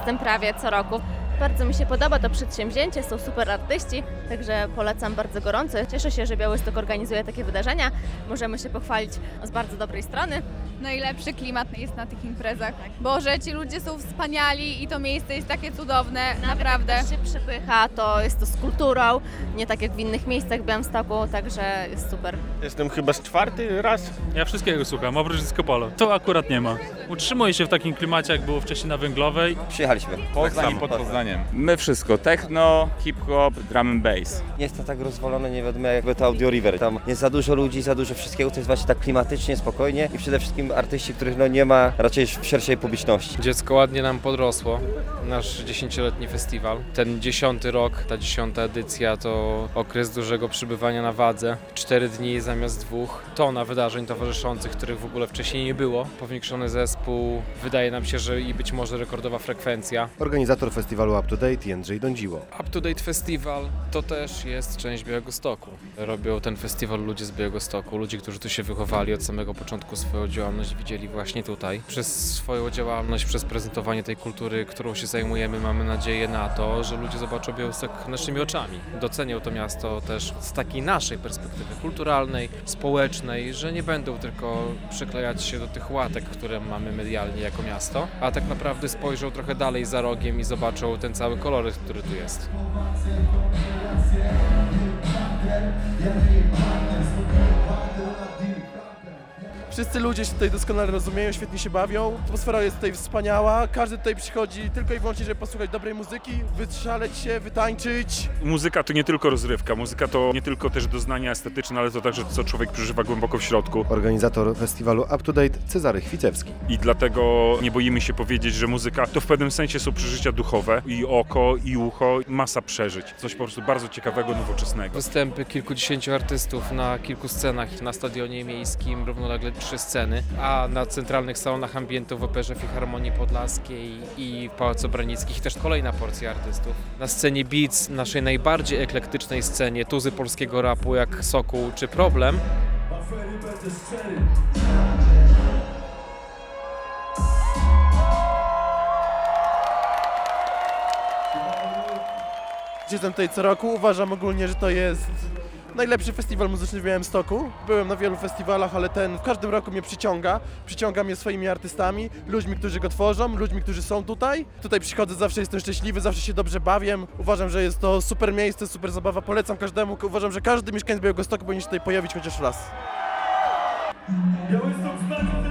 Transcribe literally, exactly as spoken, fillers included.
jestem prawie co roku. Bardzo mi się podoba to przedsięwzięcie, są super artyści, także polecam bardzo gorąco. Cieszę się, że Białystok organizuje takie wydarzenia. Możemy się pochwalić z bardzo dobrej strony. Najlepszy klimat jest na tych imprezach. Boże, ci ludzie są wspaniali i to miejsce jest takie cudowne, naprawdę. Jak się przepycha, to jest to z kulturą, nie tak jak w innych miejscach w Białymstoku, także jest super. Jestem chyba z czwarty raz. Ja wszystkiego słucham, oprócz disco polo. To akurat nie ma. Utrzymuję się w takim klimacie, jak było wcześniej na Węglowej. Przyjechaliśmy. Poznań i pod Poznaniem. My wszystko, techno, hip-hop, drum and bass. Nie jest to tak rozwalone, nie wiadomo jakby to Audio River. Tam jest za dużo ludzi, za dużo wszystkiego, to jest właśnie tak klimatycznie, spokojnie i przede wszystkim artyści, których no nie ma raczej w szerszej publiczności. Dziecko ładnie nam podrosło, nasz dziesięcioletni festiwal. Ten dziesiąty rok, ta dziesiąta edycja to okres dużego przybywania na wadze. Cztery dni zamiast dwóch. Tona wydarzeń towarzyszących, których w ogóle wcześniej nie było. Powiększony zespół, wydaje nam się, że i być może rekordowa frekwencja. Organizator festiwalu Up to Date Jędrzej Dądziło. Up to Date Festival to też jest część Białegostoku. Robią ten festiwal ludzie z Białegostoku, ludzie, którzy tu się wychowali od samego początku swoją działalność, widzieli właśnie tutaj. Przez swoją działalność, przez prezentowanie tej kultury, którą się zajmujemy, mamy nadzieję na to, że ludzie zobaczą Białystok naszymi oczami. Docenią to miasto też z takiej naszej perspektywy kulturalnej, społecznej, że nie będą tylko przyklejać się do tych łatek, które mamy medialnie jako miasto, a tak naprawdę spojrzą trochę dalej za rogiem i zobaczą ten cały koloryt, który tu jest. Wszyscy ludzie się tutaj doskonale rozumieją, świetnie się bawią, atmosfera jest tutaj wspaniała, każdy tutaj przychodzi tylko i wyłącznie, żeby posłuchać dobrej muzyki, wyszaleć się, wytańczyć. Muzyka to nie tylko rozrywka, muzyka to nie tylko też doznania estetyczne, ale to także to, co człowiek przeżywa głęboko w środku. Organizator festiwalu Up to Date Cezary Chwicewski. I dlatego nie boimy się powiedzieć, że muzyka to w pewnym sensie są przeżycia duchowe, i oko, i ucho, masa przeżyć. Coś po prostu bardzo ciekawego, nowoczesnego. Występy kilkudziesięciu artystów na kilku scenach, na stadionie miejskim, równolegle trzy sceny, a na centralnych salonach ambientu w Operze Filharmonii Podlaskiej i w Pałacu Branickich też kolejna porcja artystów. Na scenie Beats, naszej najbardziej eklektycznej scenie, tuzy polskiego rapu jak Sokół czy Problem. Jestem tutaj co roku, uważam ogólnie, że to jest najlepszy festiwal muzyczny w Białymstoku. Byłem na wielu festiwalach, ale ten w każdym roku mnie przyciąga. Przyciąga mnie swoimi artystami, ludźmi, którzy go tworzą, ludźmi, którzy są tutaj. Tutaj przychodzę, zawsze jestem szczęśliwy, zawsze się dobrze bawię. Uważam, że jest to super miejsce, super zabawa, polecam każdemu. Uważam, że każdy mieszkaniec Białegostoku powinien się tutaj pojawić chociaż raz. Białystok